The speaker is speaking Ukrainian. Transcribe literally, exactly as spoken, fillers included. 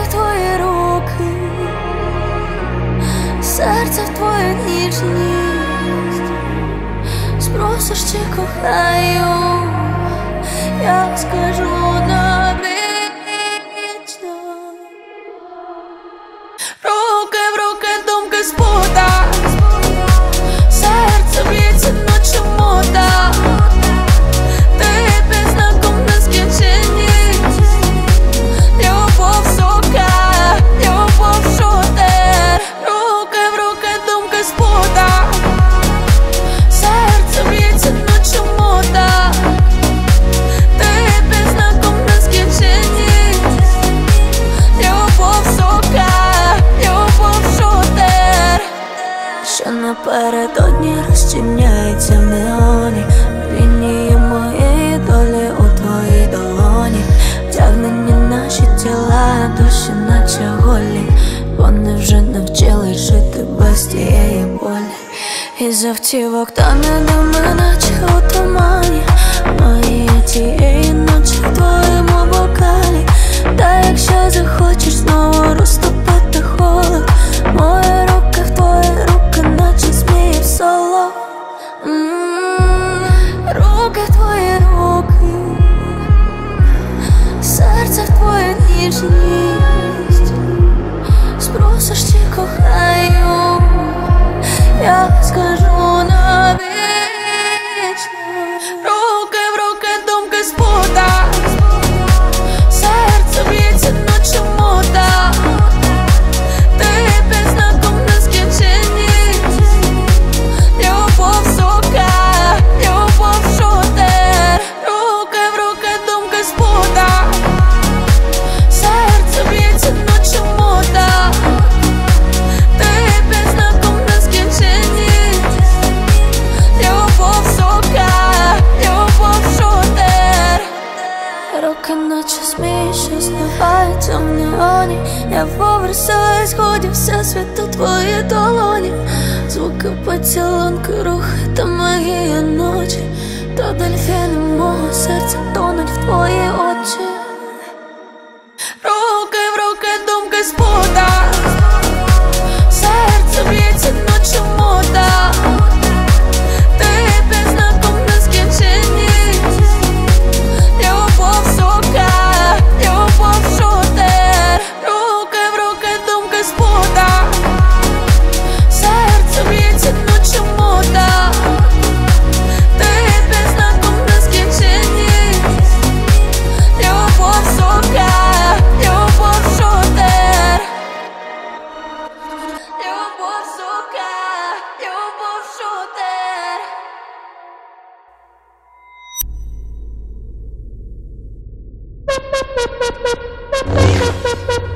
в твої руки, серце в твою ніжність. Спросиш, чи кохаю, я скажу навічно. Руки в руки, думки спута, серце б'ється, наче мода. Ти під знаком нескінченність. Любов сука, любов шутер. Руки в руки, думки спута, серце б'ється, наче мода. Ти під знаком нескінченність. Любов сука, любов шутер. Що напередодні розчиняється в неоні, лінії моєї долі у твоїй долоні. Втягнені наші тіла, душі наче голі. Вони вже навчились жити без тієї болі. Із автівок тане дими, наче у тумані. Мої тієї ночі в твоєму бокалі. Та якщо захочеш знову розтопити холод, мої руки в твої руки, наче змії в соло. М-м-м, руки в твої руки, серце в твою ніжність. Спросиш, чи кохаю, я скажу навічно. Руки в руки, думки спута, серце б'ється, наче мода. Ти під знаком нескінченність. Любов сука, любов шутер. Руки в руки, думки спута, серце б'ється, наче мода. Ти під знаком нескінченність. Любов сука, любов шутер. Руки наче змії, що зливаються в неоні. Я поверсаю сходів, все світ у твої долоні. Звуки поцілунки, рухи та магія ночі. Та дельфіни мого серця тонуть в твої очі. Руки в руки, думки спута, серце б'ється, наче мода. Ти під знаком нескінченність. Любов сука, любов шутер. Руки в руки, думки спута, серце б'ється, наче мода. Ти під знаком нескінченність. Любов сука, любов шутер. Любов сука, любов шутер.